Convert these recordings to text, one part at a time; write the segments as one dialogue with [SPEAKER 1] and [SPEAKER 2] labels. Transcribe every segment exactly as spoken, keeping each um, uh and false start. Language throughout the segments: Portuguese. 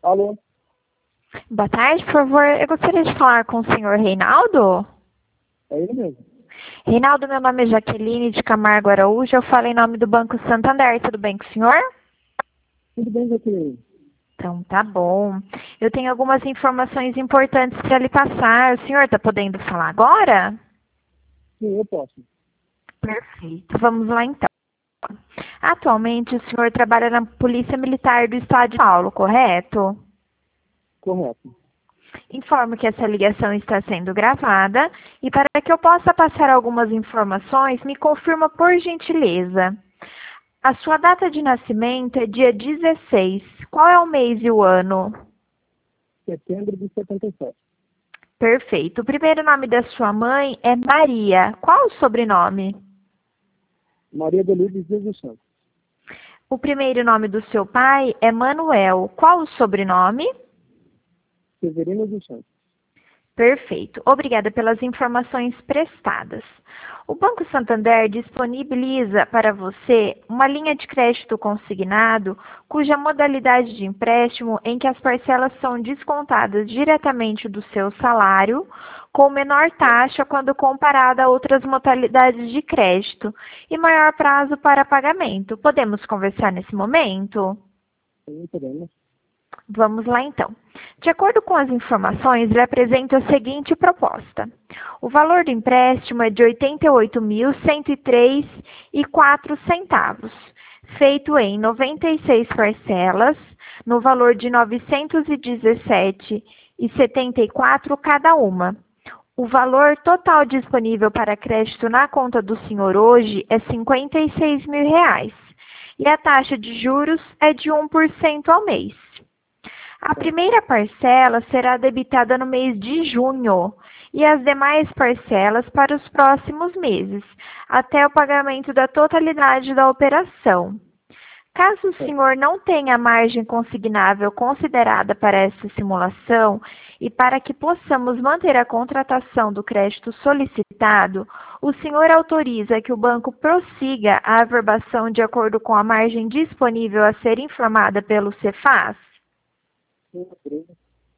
[SPEAKER 1] Alô?
[SPEAKER 2] Boa tarde, por favor. Eu gostaria de falar com o senhor Reinaldo.
[SPEAKER 1] É ele mesmo.
[SPEAKER 2] Reinaldo, meu nome é Jaqueline de Camargo Araújo. Eu falo em nome do Banco Santander. Tudo bem com o senhor?
[SPEAKER 1] Tudo bem, Jaqueline?
[SPEAKER 2] Então, tá bom. Eu tenho algumas informações importantes para lhe passar. O senhor está podendo falar agora?
[SPEAKER 1] Sim, eu posso.
[SPEAKER 2] Perfeito. Vamos lá, então. Atualmente, o senhor trabalha na Polícia Militar do Estado de São Paulo, correto?
[SPEAKER 1] Correto.
[SPEAKER 2] Informo que essa ligação está sendo gravada e para que eu possa passar algumas informações, me confirma por gentileza. A sua data de nascimento é dia dezesseis. Qual é o mês e o ano?
[SPEAKER 1] Setembro de setenta e sete.
[SPEAKER 2] Perfeito. O primeiro nome da sua mãe é Maria. Qual o sobrenome?
[SPEAKER 1] Maria de Lourdes Jesus Santos.
[SPEAKER 2] O primeiro nome do seu pai é Manuel. Qual o sobrenome?
[SPEAKER 1] Severino dos Santos.
[SPEAKER 2] Perfeito. Obrigada pelas informações prestadas. O Banco Santander disponibiliza para você uma linha de crédito consignado, cuja modalidade de empréstimo em que as parcelas são descontadas diretamente do seu salário, com menor taxa quando comparada a outras modalidades de crédito e maior prazo para pagamento. Podemos conversar nesse momento?
[SPEAKER 1] Sim, podemos.
[SPEAKER 2] Vamos lá então. De acordo com as informações, ele apresenta a seguinte proposta. O valor do empréstimo é de oitenta e oito mil, cento e três reais e quatro centavos, feito em noventa e seis parcelas, no valor de novecentos e dezessete reais e setenta e quatro centavos cada uma. O valor total disponível para crédito na conta do senhor hoje é cinquenta e seis mil reais, e a taxa de juros é de um por cento ao mês. A primeira parcela será debitada no mês de junho e as demais parcelas para os próximos meses, até o pagamento da totalidade da operação. Caso o senhor não tenha margem consignável considerada para essa simulação e para que possamos manter a contratação do crédito solicitado, o senhor autoriza que o banco prossiga a averbação de acordo com a margem disponível a ser informada pelo Cefaz?
[SPEAKER 1] Sim, autorizo.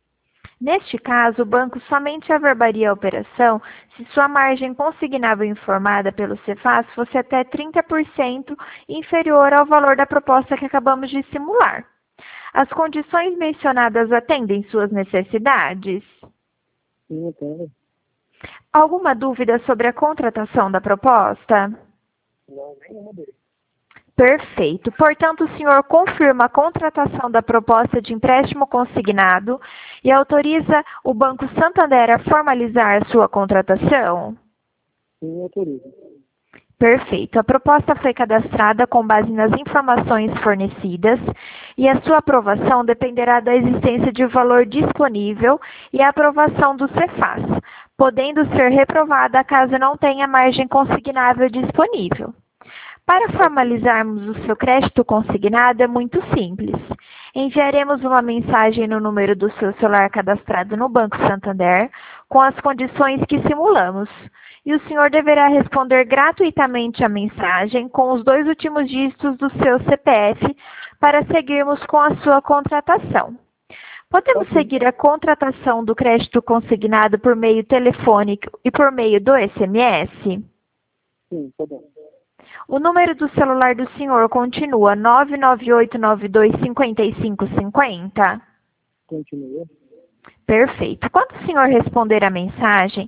[SPEAKER 2] Neste caso, o banco somente averbaria a operação se sua margem consignável informada pelo Cefaz fosse até trinta por cento inferior ao valor da proposta que acabamos de simular. As condições mencionadas atendem suas necessidades?
[SPEAKER 1] Sim, entendo.
[SPEAKER 2] Alguma dúvida sobre a contratação da proposta?
[SPEAKER 1] Não, nenhuma deles.
[SPEAKER 2] Perfeito. Portanto, o senhor confirma a contratação da proposta de empréstimo consignado e autoriza o Banco Santander a formalizar a sua contratação?
[SPEAKER 1] Sim, autorizo.
[SPEAKER 2] Perfeito. A proposta foi cadastrada com base nas informações fornecidas e a sua aprovação dependerá da existência de valor disponível e a aprovação do Cefaz, podendo ser reprovada caso não tenha margem consignável disponível. Para formalizarmos o seu crédito consignado é muito simples. Enviaremos uma mensagem no número do seu celular cadastrado no Banco Santander com as condições que simulamos. E o senhor deverá responder gratuitamente a mensagem com os dois últimos dígitos do seu C P F para seguirmos com a sua contratação. Podemos seguir a contratação do crédito consignado por meio telefônico e por meio do S M S?
[SPEAKER 1] Sim, podemos.
[SPEAKER 2] O número do celular do senhor continua nove nove oito nove dois cinco cinco cinco zero?
[SPEAKER 1] Continua.
[SPEAKER 2] Perfeito. Quando o senhor responder a mensagem,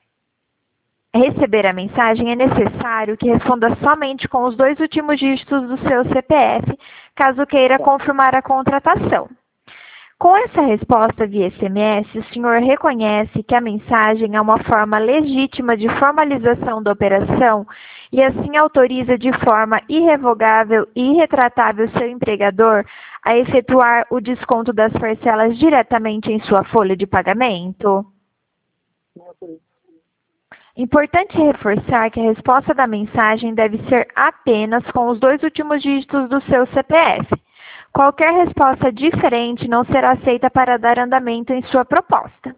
[SPEAKER 2] receber a mensagem, é necessário que responda somente com os dois últimos dígitos do seu C P F, caso queira confirmar a contratação. Com essa resposta via S M S, o senhor reconhece que a mensagem é uma forma legítima de formalização da operação e assim autoriza de forma irrevogável e irretratável seu empregador a efetuar o desconto das parcelas diretamente em sua folha de pagamento?
[SPEAKER 1] Sim, autorizo.
[SPEAKER 2] Importante reforçar que a resposta da mensagem deve ser apenas com os dois últimos dígitos do seu C P F. Qualquer resposta diferente não será aceita para dar andamento em sua proposta.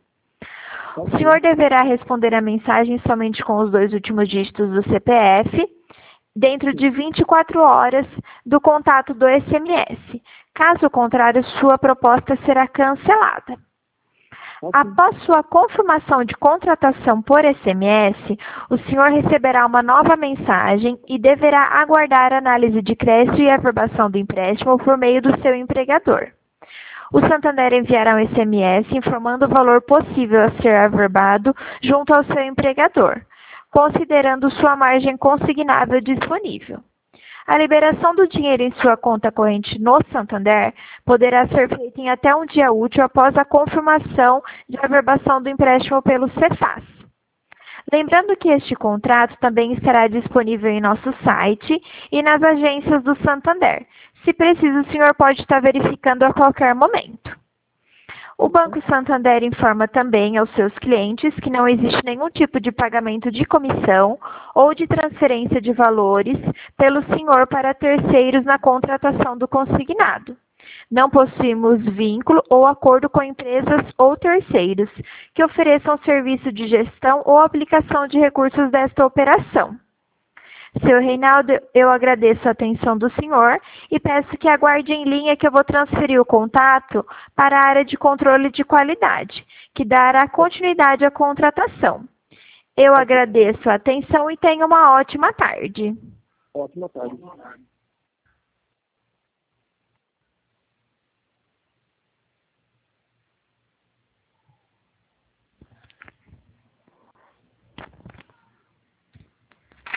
[SPEAKER 2] O senhor deverá responder a mensagem somente com os dois últimos dígitos do C P F dentro de vinte e quatro horas do contato do S M S. Caso contrário, sua proposta será cancelada.
[SPEAKER 1] Ok.
[SPEAKER 2] Após sua confirmação de contratação por S M S, o senhor receberá uma nova mensagem e deverá aguardar a análise de crédito e averbação do empréstimo por meio do seu empregador. O Santander enviará um S M S informando o valor possível a ser averbado junto ao seu empregador, considerando sua margem consignável disponível. A liberação do dinheiro em sua conta corrente no Santander poderá ser feita em até um dia útil após a confirmação de averbação do empréstimo pelo Cefaz. Lembrando que este contrato também estará disponível em nosso site e nas agências do Santander. Se preciso, o senhor pode estar verificando a qualquer momento. O Banco Santander informa também aos seus clientes que não existe nenhum tipo de pagamento de comissão ou de transferência de valores pelo senhor para terceiros na contratação do consignado. Não possuímos vínculo ou acordo com empresas ou terceiros que ofereçam serviço de gestão ou aplicação de recursos desta operação. Seu Reinaldo, eu agradeço a atenção do senhor e peço que aguarde em linha que eu vou transferir o contato para a área de controle de qualidade, que dará continuidade à contratação. Eu agradeço a atenção e tenha uma ótima tarde.
[SPEAKER 1] Ótima tarde.